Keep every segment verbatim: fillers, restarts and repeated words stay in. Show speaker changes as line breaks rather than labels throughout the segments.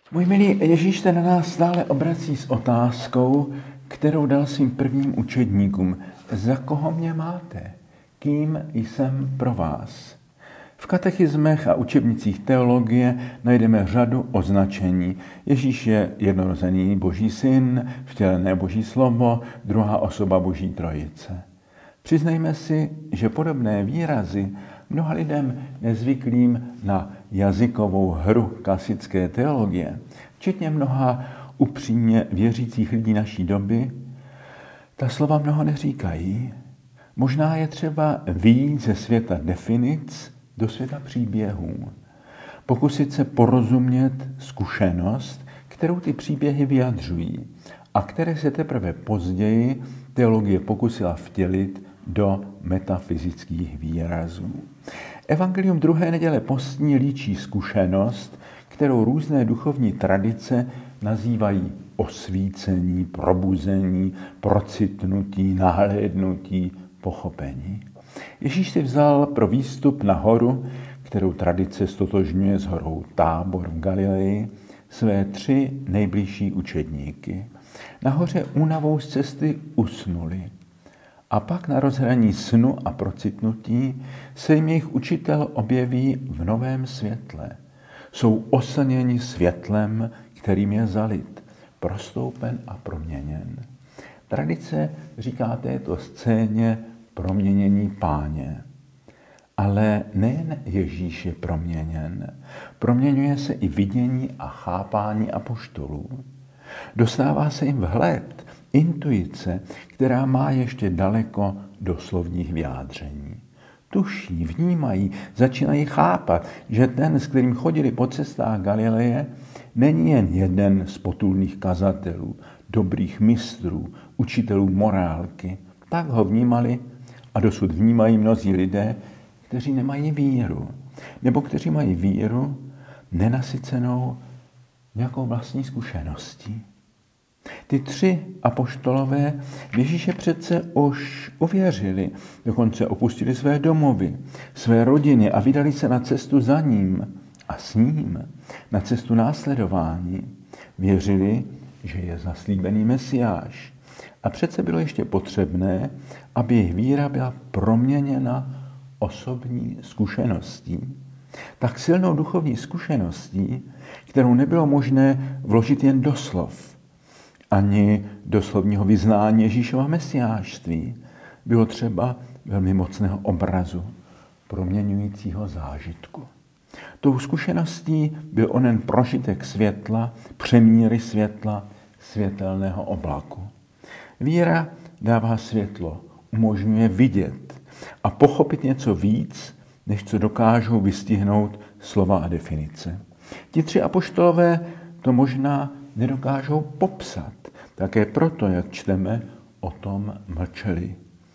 Můj milý, Ježíš se na nás stále obrací s otázkou, kterou dal svým prvním učedníkům. Za koho mě máte? Kým jsem pro vás? V katechismech a učebnicích teologie najdeme řadu označení. Ježíš je jednorozený Boží syn, vtělené Boží slovo, druhá osoba Boží trojice. Přiznejme si, že podobné výrazy mnoha lidem nezvyklým na jazykovou hru klasické teologie, včetně mnoha upřímně věřících lidí naší doby, ta slova mnoho neříkají. Možná je třeba vyjít ze světa definic do světa příběhů. Pokusit se porozumět zkušenost, kterou ty příběhy vyjadřují a které se teprve později teologie pokusila vtělit do metafyzických výrazů. Evangelium druhé neděle postní líčí zkušenost, kterou různé duchovní tradice nazývají osvícení, probuzení, procitnutí, nahlédnutí, pochopení. Ježíš si vzal pro výstup na horu, kterou tradice stotožňuje s horou Tábor v Galileji, své tři nejbližší učedníky. Nahoře únavou z cesty usnuli. A pak na rozhraní snu a procitnutí se jim jejich učitel objeví v novém světle. Jsou oslněni světlem, kterým je zalit, prostoupen a proměněn. Tradice říká této scéně proměnění Páně. Ale nejen Ježíš je proměněn, proměňuje se i vidění a chápání apoštolů. Dostává se jim vhled, intuice, která má ještě daleko do slovních vyjádření. Tuší, vnímají, začínají chápat, že ten, s kterým chodili po cestách Galileje, není jen jeden z potulných kazatelů, dobrých mistrů, učitelů morálky. Tak ho vnímali a dosud vnímají mnozí lidé, kteří nemají víru, nebo kteří mají víru nenasycenou nějakou vlastní zkušeností. Ty tři apoštolové Ježíše přece už uvěřili, dokonce opustili své domovy, své rodiny a vydali se na cestu za ním a s ním, na cestu následování. Věřili, že je zaslíbený Mesiáš. A přece bylo ještě potřebné, aby jejich víra byla proměněna osobní zkušeností. Tak silnou duchovní zkušeností, kterou nebylo možné vložit jen do slov, ani do slovního vyznání Ježíšova mesiášství. Bylo třeba velmi mocného obrazu, proměňujícího zážitku. Tou zkušeností byl onen prožitek světla, přemíry světla, světelného oblaku. Víra dává světlo, umožňuje vidět a pochopit něco víc, než co dokážou vystihnout slova a definice. Ti tři apoštolové to možná nedokážou popsat. Také proto, jak čteme, o tom mlčeli.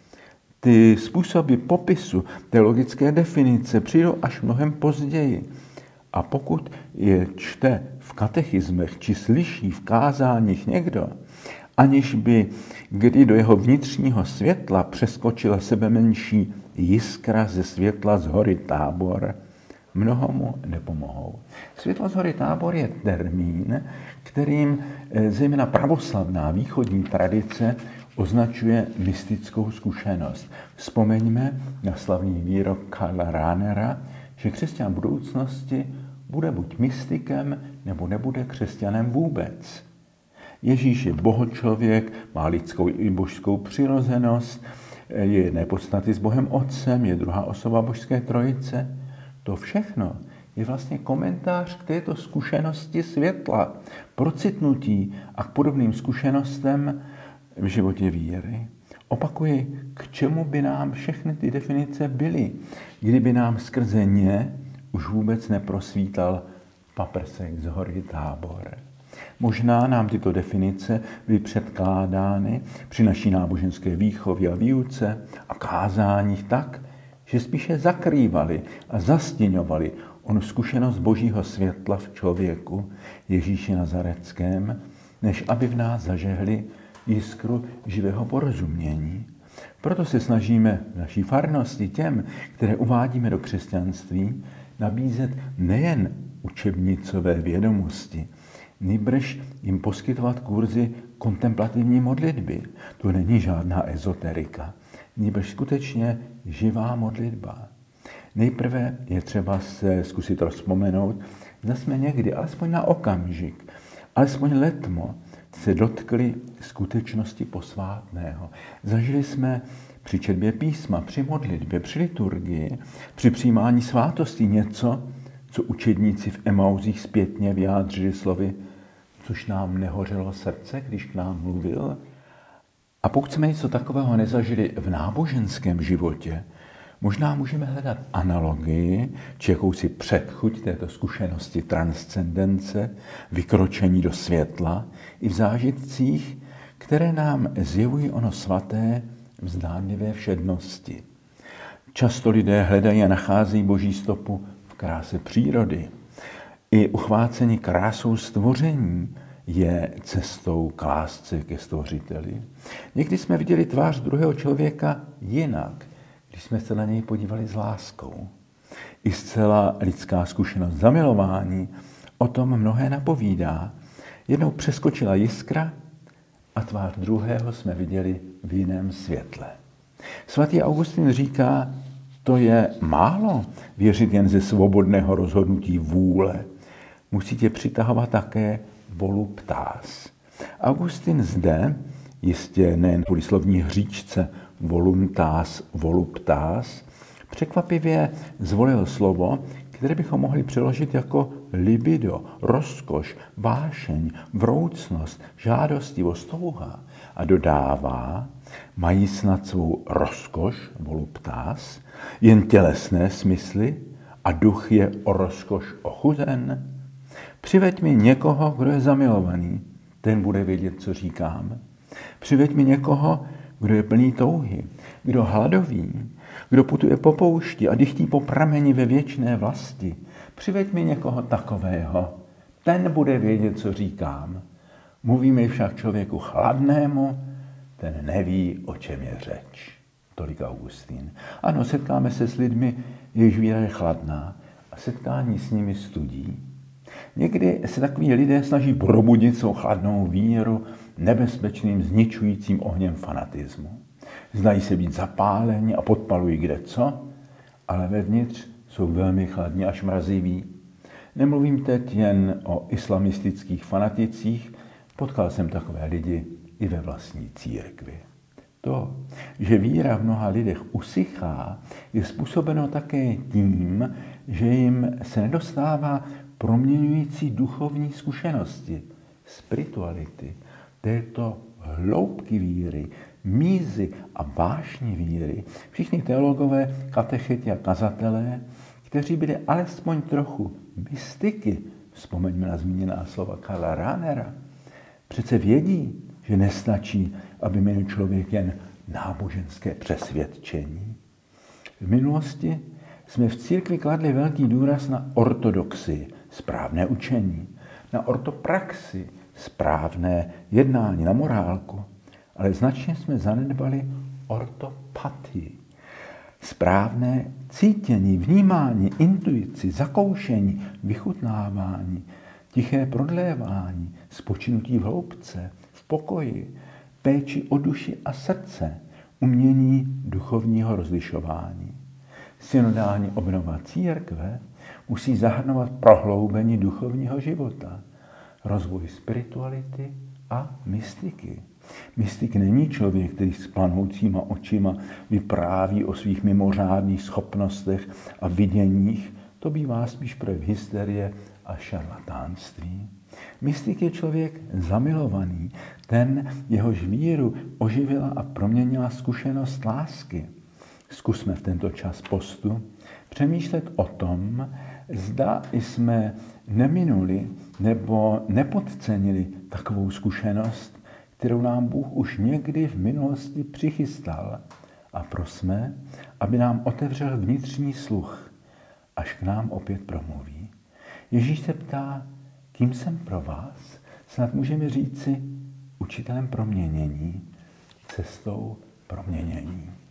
Ty způsoby popisu, teologické definice přijdou až mnohem později. A pokud je čte v katechismech či slyší v kázáních někdo, aniž by kdy do jeho vnitřního světla přeskočila sebemenší jiskra ze světla z hory Tábor, mnoho mu nepomohou. Světlo z hory Tábor je termín, kterým zejména pravoslavná východní tradice označuje mystickou zkušenost. Vzpomeňme na slavný výrok Karla Rahnera, že křesťan budoucnosti bude buď mystikem, nebo nebude křesťanem vůbec. Ježíš je bohočlověk, má lidskou i božskou přirozenost, je jedné podstaty s Bohem Otcem, je druhá osoba božské trojice. To všechno je vlastně komentář k této zkušenosti světla, procitnutí a k podobným zkušenostem v životě víry. Opakuji, k čemu by nám všechny ty definice byly, kdyby nám skrze ně už vůbec neprosvítal paprsek z hory Tábor. Možná nám tyto definice byly předkládány při naší náboženské výchově a výuce a kázáních tak, že spíše zakrývali a zastěňovali onu zkušenost božího světla v člověku Ježíši Nazareckém, než aby v nás zažehli jiskru živého porozumění. Proto se snažíme v naší farnosti těm, které uvádíme do křesťanství, nabízet nejen učebnicové vědomosti, nýbrž jim poskytovat kurzy kontemplativní modlitby. To není žádná ezoterika, nýbrž skutečně živá modlitba. Nejprve je třeba se zkusit rozpomenout, zda jsme někdy, alespoň na okamžik, alespoň letmo, se dotkli skutečnosti posvátného. Zažili jsme při četbě písma, při modlitbě, při liturgii, při přijímání svátostí něco, co učedníci v Emauzích zpětně vyjádřili slovy, což nám nehořelo srdce, když k nám mluvil. A pokud jsme něco takového nezažili v náboženském životě, možná můžeme hledat analogii, či jakousi předchuť této zkušenosti transcendence, vykročení do světla i v zážitcích, které nám zjevují ono svaté v zdánlivé všednosti. Často lidé hledají a nacházejí Boží stopu v kráse přírody. I uchvácení krásou stvoření je cestou k lásce ke stvořiteli. Někdy jsme viděli tvář druhého člověka jinak, když jsme se na něj podívali s láskou. I zcela lidská zkušenost zamilování o tom mnohé napovídá. Jednou přeskočila jiskra a tvář druhého jsme viděli v jiném světle. Svatý Augustin říká, to je málo věřit jen ze svobodného rozhodnutí vůle. Musí tě přitahovat také voluptas. Augustin zde, jistě nejen kvůli slovní hříčce voluntas, voluptas, překvapivě zvolil slovo, které bychom mohli přeložit jako libido, rozkoš, vášeň, vroucnost, žádostivost, touha. A dodává, mají snad svou rozkoš, voluptas, jen tělesné smysly a duch je o rozkoš ochuzen. Přiveď mi někoho, kdo je zamilovaný, ten bude vědět, co říkám. Přiveď mi někoho, kdo je plný touhy, kdo hladový, kdo putuje po poušti a dychtí po prameni ve věčné vlasti. Přiveď mi někoho takového, ten bude vědět, co říkám. Mluvíme však člověku chladnému, ten neví, o čem je řeč. Tolik Augustín. Ano, setkáme se s lidmi, jejichž víra je chladná a setkání s nimi studí. Někdy se takoví lidé snaží probudit svou chladnou víru nebezpečným zničujícím ohněm fanatismu. Znají se být zapáleni a podpalují kdeco, ale vevnitř jsou velmi chladní až mraziví. Nemluvím teď jen o islamistických fanaticích, potkal jsem takové lidi i ve vlastní církvi. To, že víra v mnoha lidech usychá, je způsobeno také tím, že jim se nedostává proměňující duchovní zkušenosti, spirituality, této hloubky víry, mízy a vášní víry. Všichni teologové, katecheti a kazatelé, kteří byli alespoň trochu mystiky, vzpomeňme na zmíněná slova Karla Rahnera, přece vědí, že nestačí, aby měl člověk jen náboženské přesvědčení. V minulosti jsme v církvi kladli velký důraz na ortodoxii, správné učení, na ortopraxi, správné jednání, na morálku, ale značně jsme zanedbali ortopatii, správné cítění, vnímání, intuici, zakoušení, vychutnávání, tiché prodlévání, spočinutí v hloubce, v pokoji, péči o duši a srdce, umění duchovního rozlišování. Synodální obnova církve musí zahrnovat prohloubení duchovního života, rozvoj spirituality a mystiky. Mystik není člověk, který s planoucíma očima vypráví o svých mimořádných schopnostech a viděních. To bývá spíš projev hysterie a šarlatánství. Mystik je člověk zamilovaný, ten, jehož víru oživila a proměnila zkušenost lásky. Zkusme v tento čas postu přemýšlet o tom, zda jsme neminuli nebo nepodcenili takovou zkušenost, kterou nám Bůh už někdy v minulosti přichystal. A prosme, aby nám otevřel vnitřní sluch, až k nám opět promluví. Ježíš se ptá, kým jsem pro vás? Snad můžeme říci učitelem proměnění, cestou proměnění.